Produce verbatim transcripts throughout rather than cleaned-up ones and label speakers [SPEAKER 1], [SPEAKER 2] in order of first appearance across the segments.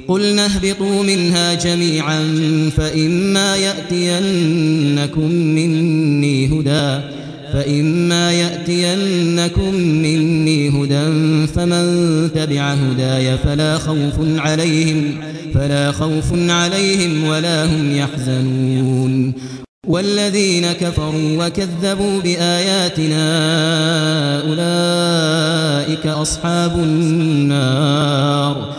[SPEAKER 1] قلنا اهبطوا منها جميعا فإما يأتينكم مني هدى فإما يأتينكم مني هدى فمن تبع هداي فلا خوف عليهم فلا خوف عليهم ولا هم يحزنون والذين كفروا وكذبوا بآياتنا أولئك أصحاب النار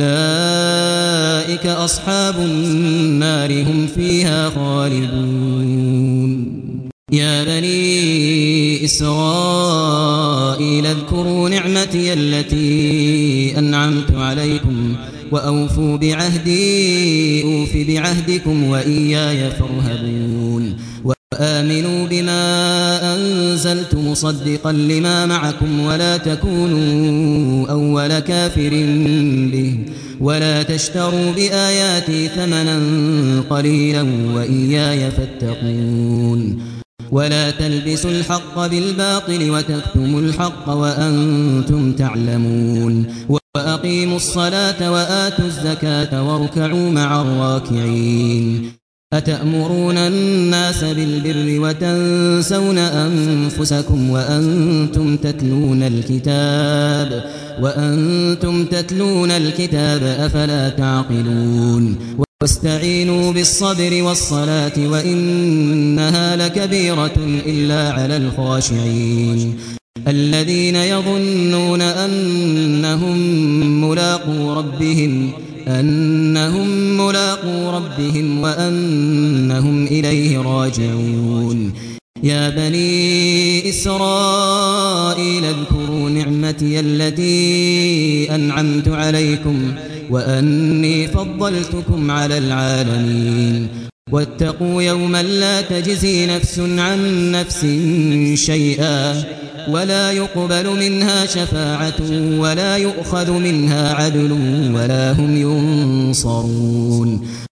[SPEAKER 1] أولئك أصحاب النار هم فيها خالدون يا بني إسرائيل اذكروا نعمتي التي أنعمت عليكم وأوفوا بعهدي أوف بعهدكم وإياي فارهبون وآمنوا بما أنزلت مصدقا لما معكم ولا تكونوا أول كافر به ولا تشتروا بآياتي ثمنا قليلا وإياي فاتقون ولا تلبسوا الحق بالباطل وتكتموا الحق وأنتم تعلمون وأقيموا الصلاة وآتوا الزكاة واركعوا مع الراكعين أتأمرون الناس بالبر وتنسون أنفسكم وأنتم تتلون الكتاب وأنتم تتلون الكتاب أفلا تعقلون واستعينوا بالصبر والصلاة وإنها لكبيرة إلا على الخاشعين الذين يظنون أنهم ملاقو ربهم أنهم ملاقو ربهم وأنهم إليه راجعون يا بني إسرائيل اذكروا نعمتي التي أنعمت عليكم وأني فضلتكم على العالمين واتقوا يوما لا تجزي نفس عن نفس شيئا ولا يقبل منها شفاعة ولا يؤخذ منها عدل ولا هم ينصرون